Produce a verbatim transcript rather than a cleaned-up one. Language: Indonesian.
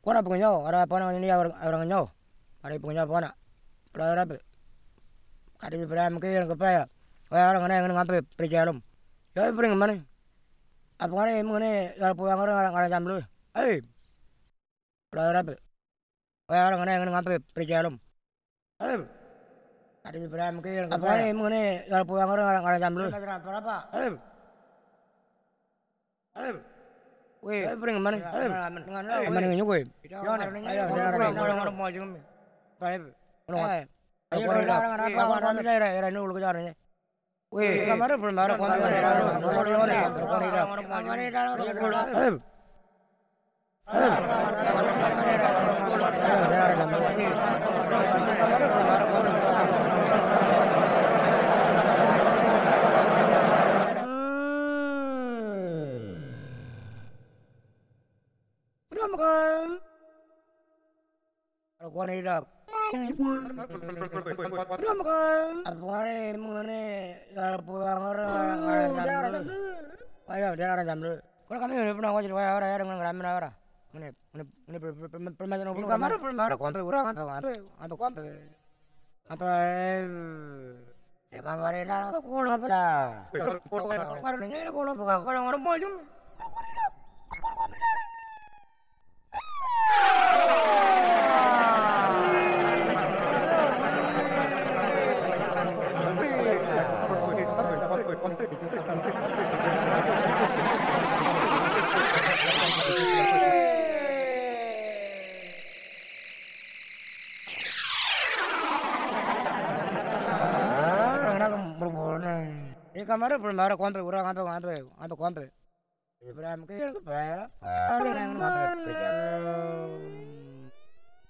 Kona punya, ada apa namanya ini orang orang nyaw. Ada punya apa nak? Pelajar apa? Kadi pelajar mungkin ke paya. Kaya orang ana yang ngape perjalum. Ya pring mana? Apa ngane mengene ya puang orang orang jam lu. Eh. Pelajar apa? Kaya orang ana yang ngape perjalum. Eh. Kadi pelajar mungkin apa ngane mengene ya puang orang orang jam lu. Pelajar apa? Eh. Eh. Weh, pring mana? Eh, dengan mana nyu kowe? Ayo, orang-orang mau jeng. Bae. Ono. Ayo orang apa orang daerah daerah nu lu kejarnya. Weh, kamar belum ada kamar. Eh. Makan. Kalau kau ni dah. Udah makan. Apa ni mengenai kalau pulang orang orang jam. Ayo, dia orang jam dulu. Kalau kami ni pernah wajib orang orang dengan ramai orang. Ini ini ini permainan apa? Kamar belum ada kompe orang apa apa apa kompe. Apa ya kamar ni dah. Kau apa dah? Kamar ni ni kau apa? Kau orang mau jom. Ini kamar belum ada kompe orang apa apa apa kompe. Ibrahim kira ke apa? Ada yang ngapain?